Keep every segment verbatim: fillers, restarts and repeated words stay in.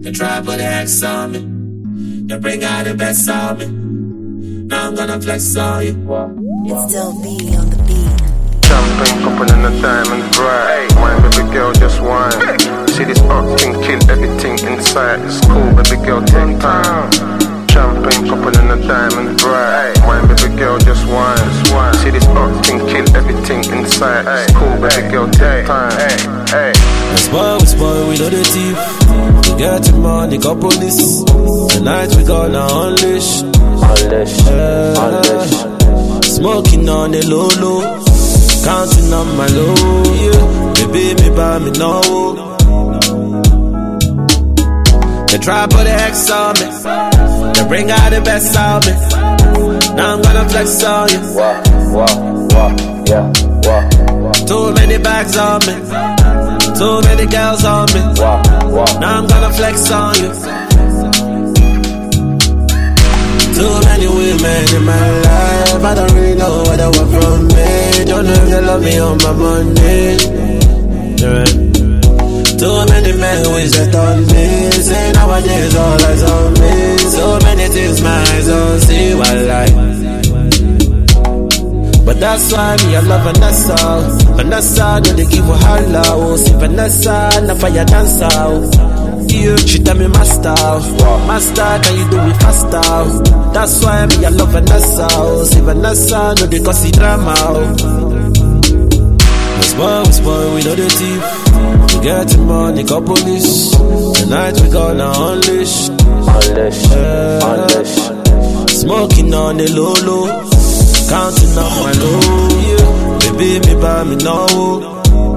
They try put an X on me. They bring out the best on me. Now I'm gonna flex on you. It's still B on the beat. Champagne popping in the diamond bright. Wine, baby girl, just wine. See this art thing, kill everything inside. It's cool, baby girl, take time. Champagne popping in the diamond bright. Wine, baby girl, just wine. See this art thing, kill everything inside. It's cool, baby girl, take time. We spoil, we spoil, we know the thief. We get the money, got police. Tonight we gonna unleash. Unleash, uh, unleash. Smoking on the low low, counting on my low. Yeah. Baby, me buy me no. They try put an X on me. They bring out the best of me. Now I'm gonna flex on you. Wah, wah, wah, yeah, wah, wah. Too many bags on me. Too many girls on me. Wah, wah. Now I'm gonna flex on you. Too many women in my life, I don't really know what they want from me. Don't know if they love me on my money. Yeah. Too many men wish that on me. Say nowadays all eyes on me. So many things my eyes don't see what life. But that's why me I love Vanessa. Vanessa, no they give her holla. Oh, see Vanessa, na fire dancer. Yeah, she tell me master, master, can you do it faster? That's why me I love Vanessa. See Vanessa, no they cause it drama. We spoil, we spoil, we know the thief. We get the money, got police. Tonight we gonna unleash. Unleash, uh, unleash. Smoking on the low low, counting on my low. Yeah. Baby, me buy me no.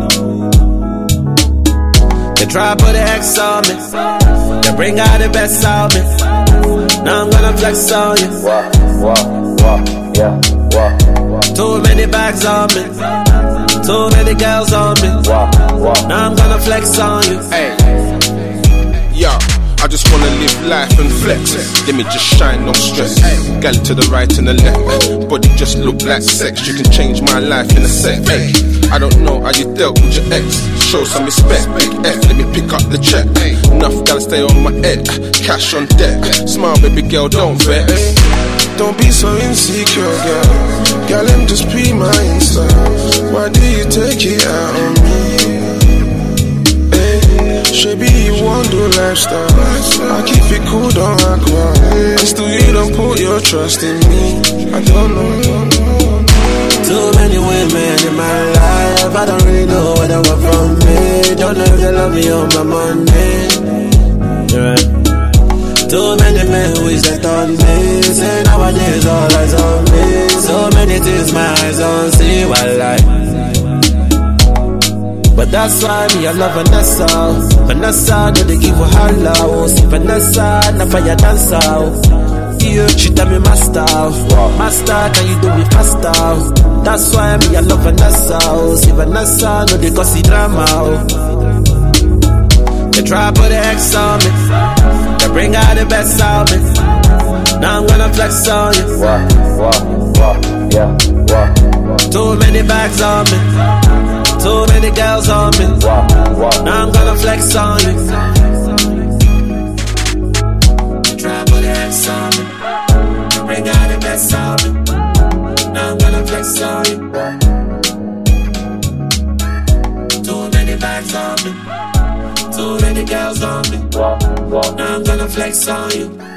They try put an X on me. They bring out the best of me. Now I'm gonna flex on you. Wah, wah, wah, yeah, wah, wah. Too many bags on me. Too many girls on me. Wah, wah. Now I'm gonna flex on you. Hey, yo, I just wanna live life and flex. Let me just shine, no stress. Gal to the right and the left. Body just look like sex. You can change my life in a sec. Hey, I don't know how you dealt with your ex. Show some respect, big F, let me pick up the check. Enough gal stay on my head, cash on deck. Smile, baby girl, don't vex. Don't be so insecure, girl. Girl, let me just be my Insta. Why do you take it out on me? Hey, Shabby, you want to lifestyle. I keep it cool, don't act wild. And still you don't put your trust in me. I don't know. Too many women in my life, I don't really know what they want from me. Don't know if they love me on my money. Yeah. Too many men wish that on me. Say nowadays all eyes on me. So many things my eyes don't see what life. But that's why me I love Vanessa. Vanessa, no they give her holla. Oh, see Vanessa, na fire dancer. Yeah, she tell me master, master, can you do it faster? That's why me I love Vanessa. See Vanessa, no they cause it drama. They try put an X on me. They bring out the best of me. Now I'm gonna flex on you. Wah, wah, wah, yeah, wah, wah. Too many bags on me. Too many girls on me. Wah, wah. Now I'm gonna flex on you. Try put an X on me. Bring out the best of me. Now I'm gonna flex on you. Too many bags on me. Too many girls on me. Wah, wah. Now I'm gonna flex on you.